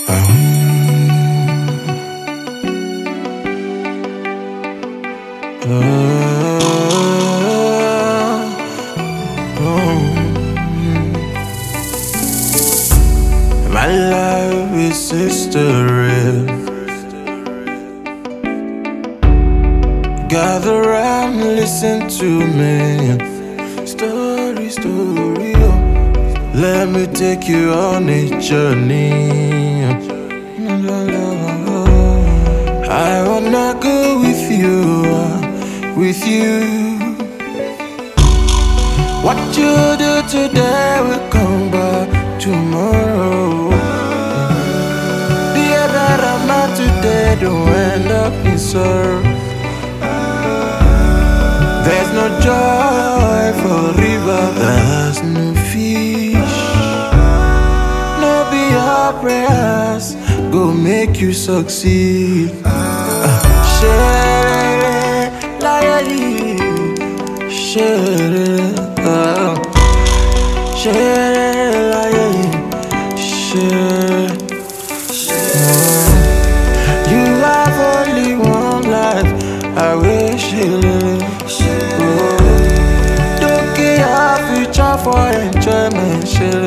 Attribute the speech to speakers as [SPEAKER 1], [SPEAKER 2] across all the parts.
[SPEAKER 1] My life is history. Gather round, listen to me. Story, story, oh. Let me take you on a journey. I wanna go with you, with you. What you do today will come back tomorrow. Be a better man today, don't end up in sorrow. There's no joy for river, there's no fish. No be your prayers go make you succeed. Share, you have only one life. I wish don't get your future for enjoyment.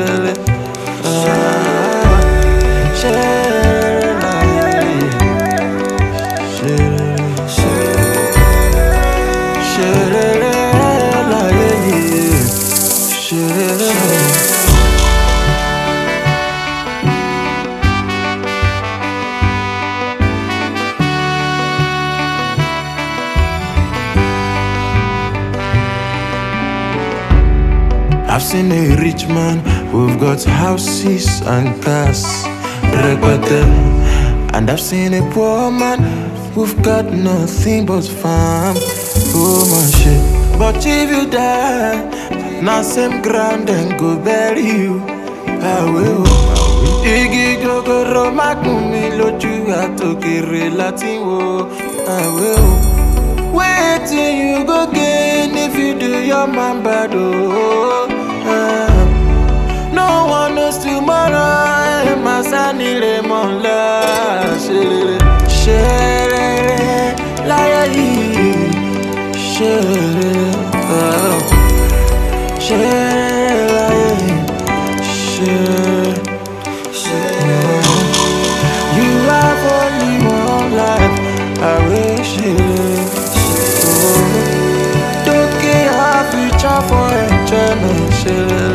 [SPEAKER 1] I've seen a rich man who've got houses and cars, and I've seen a poor man who've got nothing but farm, shit. But if you die, now same ground and go bury you. I will. Igi gogoro makumi loju atokere latiwo. I will. Wait till you go gain if you do your man bad. No one knows tomorrow. Masani le monla. Shere, layali. Shere, shere, layali. Shere. You have only one life. I wish don't get your future for enjoyment.